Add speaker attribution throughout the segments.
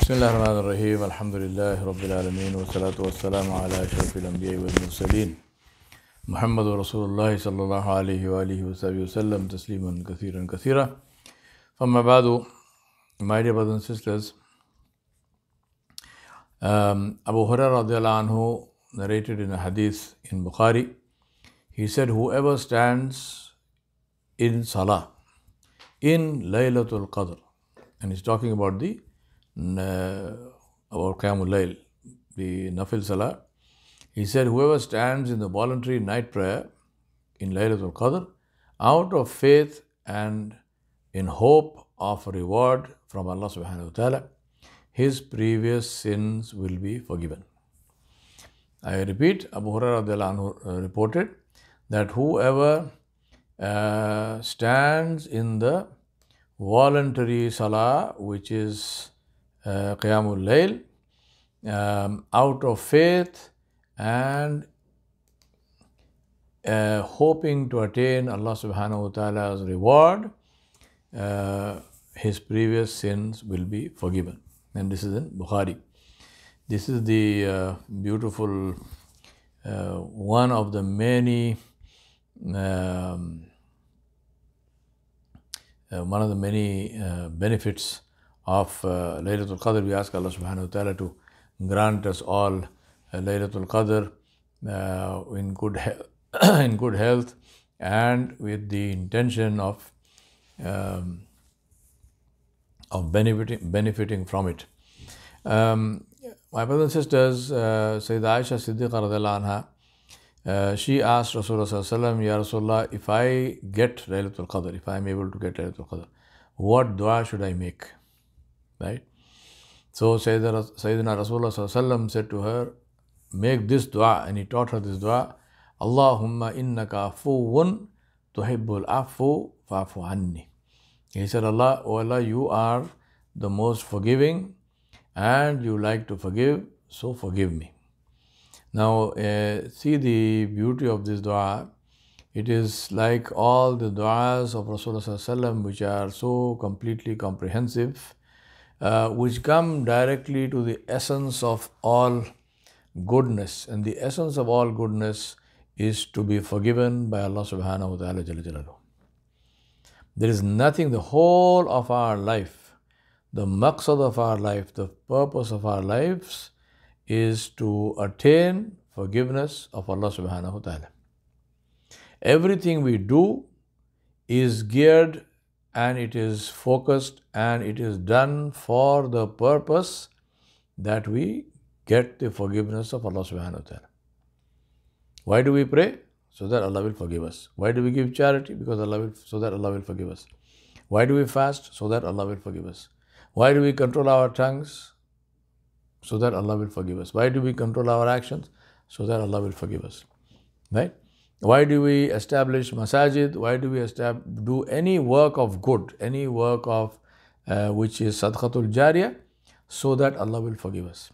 Speaker 1: بسم الله الرحمن الرحيم الحمد لله رب العالمين والصلاة والسلام على أشرف الأنبياء والمرسلين محمد رسول الله صلى الله عليه وآله وصحبه وسلم تسليما كثيرا كثيرا. فما بعد, my dear brothers and sisters, Abu Hurairah radiallahu anhu narrated in a hadith in Bukhari. He said, whoever stands in Salah in Laylatul Qadr, and he's talking about about Qiyamul Layl, the Nafil Salah. He said, whoever stands in the voluntary night prayer in Laylatul Qadr out of faith and in hope of a reward from Allah subhanahu wa ta'ala, his previous sins will be forgiven. I repeat, Abu Hurairah radiallahu anhu reported that whoever stands in the voluntary Salah, which is Qiyamul Layl, out of faith and hoping to attain Allah subhanahu wa ta'ala's reward, his previous sins will be forgiven. And this is in Bukhari. This is the beautiful one of the many benefits of Laylatul Qadr. We ask Allah subhanahu wa ta'ala to grant us all Laylatul Qadr in good health and with the intention of benefiting from it. My brothers and sisters, Sayyidah Aisha Siddiqa radiallahu anha, she asked Rasulullah sallallahu alaihi wasallam, Ya Rasulullah, if I get Laylatul Qadr, if I am able to get Laylatul Qadr, what dua should I make? Right? So Sayyidina Rasulullah sallallahu alaihi wasallam said to her, make this dua, and he taught her this dua, Allahumma innaka afuwun tuhibbul afu fa'fu anni. He said, Allah, oh Allah, you are the most forgiving and you like to forgive, so forgive me. Now, see the beauty of this dua. It is like all the du'as of Rasulullah sallallahu alaihi wasallam, which are so completely comprehensive, which come directly to the essence of all goodness. And the essence of all goodness is to be forgiven by Allah subhanahu wa ta'ala jalla jalaluhu. There is nothing, the whole of our life, the maqsad of our life, the purpose of our lives is to attain forgiveness of Allah subhanahu wa ta'ala. Everything we do is geared and it is focused and it is done for the purpose that we get the forgiveness of Allah subhanahu wa ta'ala. Why do we pray? So that Allah will forgive us. Why do we give charity? So that Allah will forgive us. Why do we fast? So that Allah will forgive us. Why do we control our tongues? So that Allah will forgive us. Why do we control our actions? So that Allah will forgive us. Right? Why do we establish masajid? Why do we do any work of good, any work of which is sadaqatul jariyah? So that Allah will forgive us.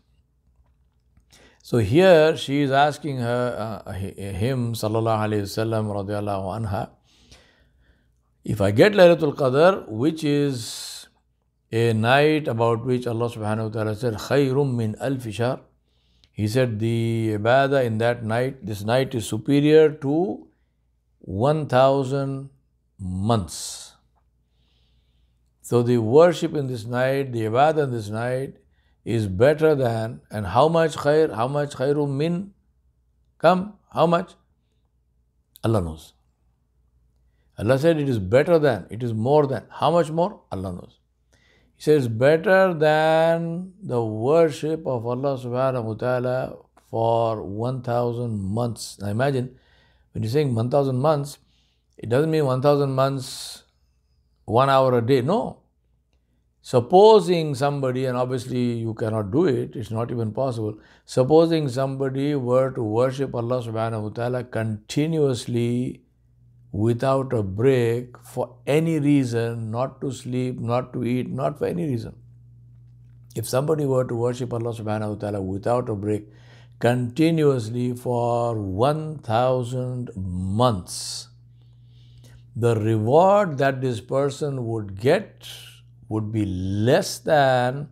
Speaker 1: So here she is asking him, sallallahu alayhi wasallam radiallahu anha, if I get Laylatul Qadr, which is a night about which Allah subhanahu wa ta'ala said, khayrum min alfi shahr. He said the ibadah in that night, this night is superior to 1,000 months. So the worship in this night, the ibadah in this night is better than, and how much khair, how much khairum min, come, how much? Allah knows. Allah said it is better than, it is more than. How much more? Allah knows. He says better than the worship of Allah subhanahu wa ta'ala for 1,000 months. Now imagine, when you're saying 1,000 months, it doesn't mean 1,000 months, 1 hour a day. No. Supposing somebody, and obviously you cannot do it, it's not even possible. Supposing somebody were to worship Allah subhanahu wa ta'ala continuously without a break for any reason, not to sleep, not to eat, not for any reason. If somebody were to worship Allah subhanahu wa ta'ala without a break continuously for 1,000 months, the reward that this person would get would be less than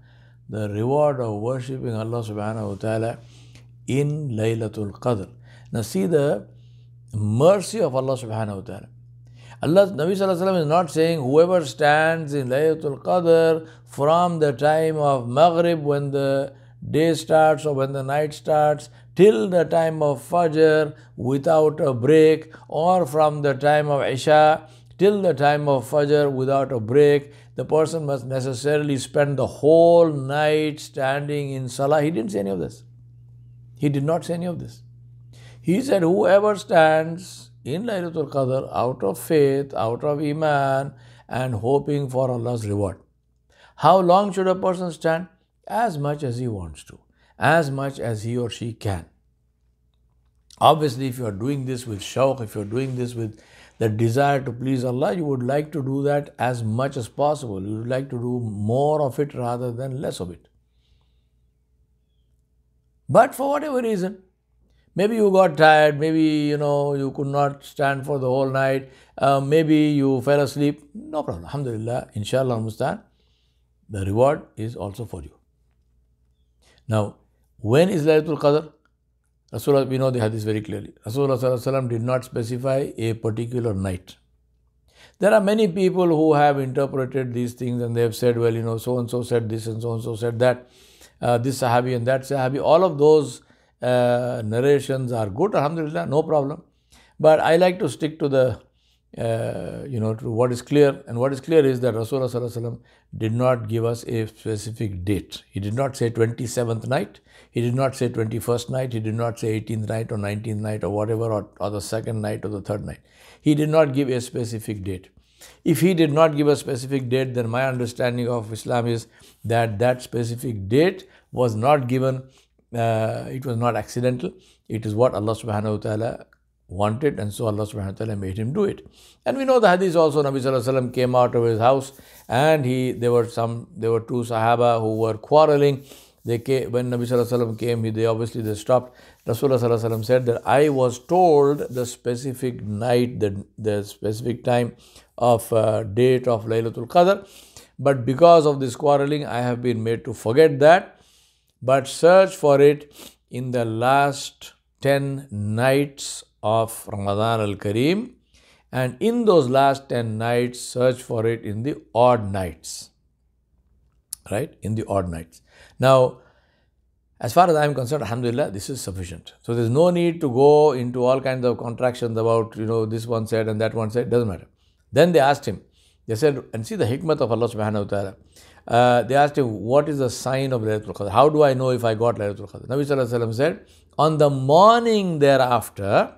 Speaker 1: the reward of worshipping Allah subhanahu wa ta'ala in Laylatul Qadr. Now see the mercy of Allah subhanahu wa ta'ala. Allah, Nabi sallallahu alayhi wa sallam is not saying whoever stands in Laylatul Qadr from the time of Maghrib when the day starts or when the night starts till the time of Fajr without a break, or from the time of Isha till the time of Fajr without a break, the person must necessarily spend the whole night standing in Salah. He didn't say any of this. He did not say any of this. He said whoever stands in Laylatul Qadr out of faith, out of Iman and hoping for Allah's reward. How long should a person stand? As much as he wants to, as much as he or she can. Obviously, if you are doing this with shawq, if you are doing this with the desire to please Allah, you would like to do that as much as possible. You would like to do more of it rather than less of it. But for whatever reason, maybe you got tired, maybe you could not stand for the whole night, maybe you fell asleep, no problem. Alhamdulillah, inshallah, mustaan, the reward is also for you. Now, when is Laylatul Qadr? Rasulullah, we know the hadith very clearly. Rasulullah did not specify a particular night. There are many people who have interpreted these things and they have said, well, so and so said this and so said that, this Sahabi and that Sahabi. All of those narrations are good, alhamdulillah, no problem. But I like to stick to the to what is clear, and what is clear is that Rasulullah did not give us a specific date. He did not say 27th night, he did not say 21st night, he did not say 18th night or 19th night or whatever, or the second night or the third night. He did not give a specific date. If he did not give a specific date, then my understanding of Islam is that that specific date was not given, it was not accidental, it is what Allah subhanahu wa ta'ala wanted, and so Allah subhanahu wa ta'ala made him do it. And we know the hadith also, Nabi sallallahu alaihi wasallam came out of his house and there were two Sahaba who were quarreling. They came, when Nabi sallallahu alaihi wasallam came, they stopped. Rasulullah sallallahu alaihi wasallam said that I was told the specific night, the specific time of date of Laylatul Qadr, but because of this quarreling I have been made to forget that, but search for it in the last 10 nights of Ramadan al-Kareem, and in those last 10 nights search for it in the odd nights, right, in the odd nights. Now, as far as I am concerned, alhamdulillah, this is sufficient. So there is no need to go into all kinds of contractions about, this one said and that one said, doesn't matter. Then they asked him, they said, and see the hikmat of Allah subhanahu wa ta'ala. They asked him, what is the sign of Laylatul Qadr? How do I know if I got Laylatul Qadr? Nabi sallallahu alaihi wasallam said, on the morning thereafter,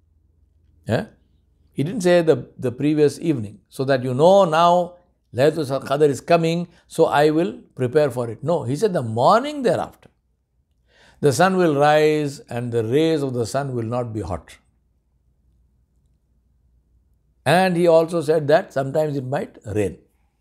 Speaker 1: he didn't say the previous evening, so that now Laylatul Qadr is coming, so I will prepare for it. No, he said the morning thereafter. The sun will rise and the rays of the sun will not be hot. And he also said that sometimes it might rain.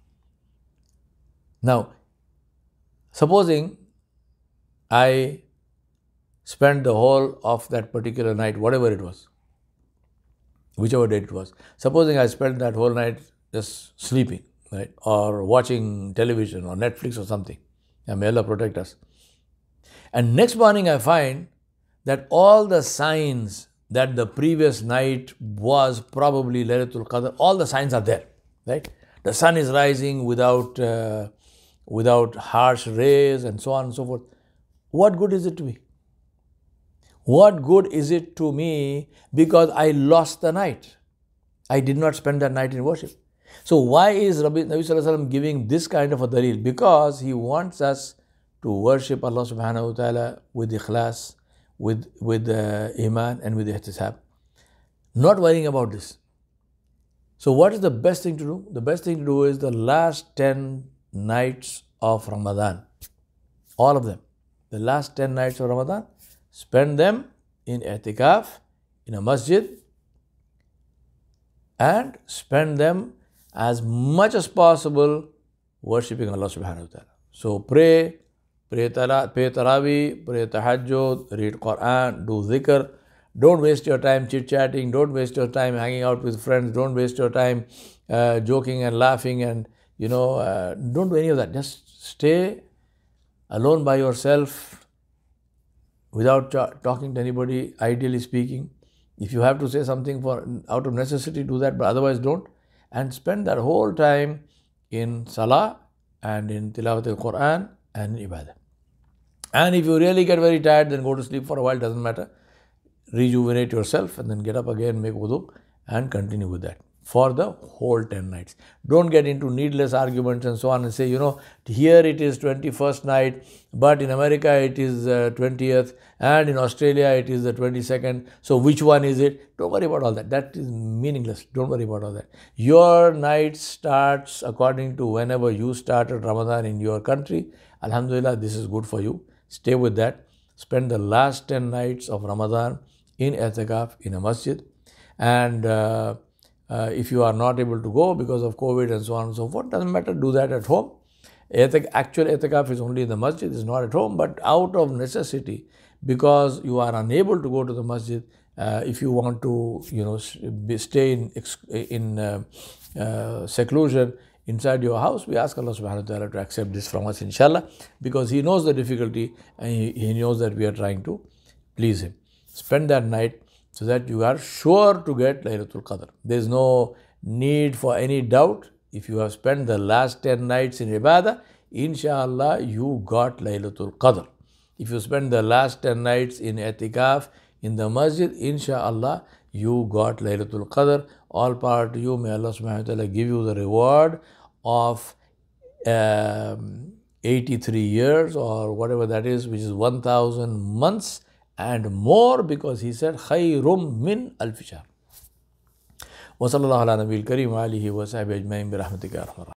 Speaker 1: Now, supposing I spent the whole of that particular night, whatever it was, whichever date it was. Supposing I spent that whole night just sleeping, right, or watching television or Netflix or something. And may Allah protect us. And next morning I find that all the signs that the previous night was probably Laylatul Qadr, all the signs are there, right? The sun is rising without harsh rays and so on and so forth. What good is it to me? What good is it to me because I lost the night? I did not spend that night in worship. So why is Nabi sallallahu alaihi wasallam giving this kind of a dalil? Because he wants us to worship Allah subhanahu wa ta'ala with ikhlas, with iman and with ihtisab. Not worrying about this. So what is the best thing to do? The best thing to do is the last 10 nights of Ramadan. All of them. The last 10 nights of Ramadan, spend them in i'tikaf, in a masjid, and spend them as much as possible worshipping Allah subhanahu wa ta'ala. So pray tarawih, pray tahajjud, read Quran, do dhikr. Don't waste your time chit-chatting, don't waste your time hanging out with friends, don't waste your time joking and laughing and, don't do any of that. Just stay alone by yourself, without talking to anybody, ideally speaking. If you have to say something out of necessity, do that, but otherwise don't. And spend that whole time in salah and in tilawat al-Quran and in ibadah. And if you really get very tired, then go to sleep for a while, doesn't matter. Rejuvenate yourself and then get up again, make wudu and continue with that for the whole 10 nights. Don't get into needless arguments and so on and say, here it is 21st night, but in America it is 20th, and in Australia it is the 22nd. So which one is it? Don't worry about all that. That is meaningless. Don't worry about all that. Your night starts according to whenever you started Ramadan in your country. Alhamdulillah, this is good for you. Stay with that. Spend the last 10 nights of Ramadan in i'tikaf in a masjid. And if you are not able to go because of COVID and so on and so forth, doesn't matter, do that at home. Actual i'tikaf is only in the masjid, is not at home, but out of necessity, because you are unable to go to the masjid, if you want to, stay in seclusion inside your house, we ask Allah subhanahu wa ta'ala to accept this from us, inshallah, because He knows the difficulty and He knows that we are trying to please Him. Spend that night so that you are sure to get Laylatul Qadr. There is no need for any doubt. If you have spent the last 10 nights in ibadah, inshallah, you got Laylatul Qadr. If you spend the last 10 nights in i'tikaf in the masjid, inshallah, you got Laylatul Qadr. All power to you. May Allah subhanahu wa ta'ala give you the reward of 83 years or whatever that is, which is 1,000 months and more, because He said, khayrum min alfi shahr. Wa sallallahu ala nabiyil kareem wa alihi wa sahbihi ajma'in bi rahmatika ya arhamar rahimin.